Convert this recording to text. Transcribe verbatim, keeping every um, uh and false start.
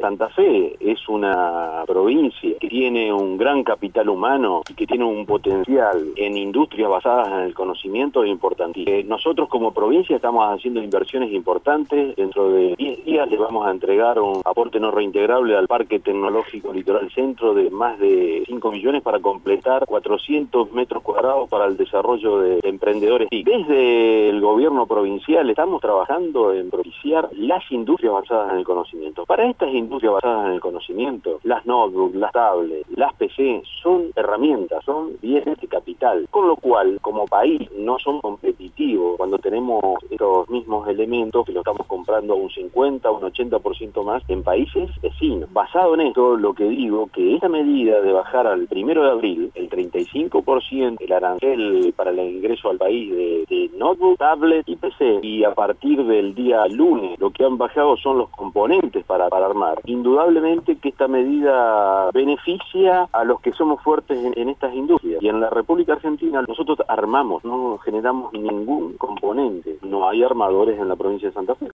Santa Fe es una provincia que tiene un gran capital humano y que tiene un potencial en industrias basadas en el conocimiento importantísimo. Eh, nosotros como provincia estamos haciendo inversiones importantes. Dentro de diez días le vamos a entregar un aporte no reintegrable al Parque Tecnológico Litoral Centro de más de cinco millones para completar cuatrocientos metros cuadrados para el desarrollo de emprendedores. Y desde el gobierno provincial estamos trabajando en propiciar las industrias basadas en el conocimiento. Para estas industrias basadas en el conocimiento, las notebooks, las tablets, las P C son herramientas, son bienes de capital, con lo cual como país no somos competitivos cuando tenemos estos mismos elementos que lo estamos comprando a un cincuenta, un ochenta por ciento más en países vecinos. Basado en esto, lo que digo que esta medida de bajar al primero de abril el treinta y cinco por ciento el arancel para el ingreso al país de, de notebook, tablet y P C, y a partir del día lunes lo que han bajado son los componentes para, para armar, indudablemente que esta medida beneficia a los que somos fuertes en, en estas industrias. Y en la República Argentina nosotros armamos, no generamos ningún componente, no hay armadores en la provincia de Santa Fe.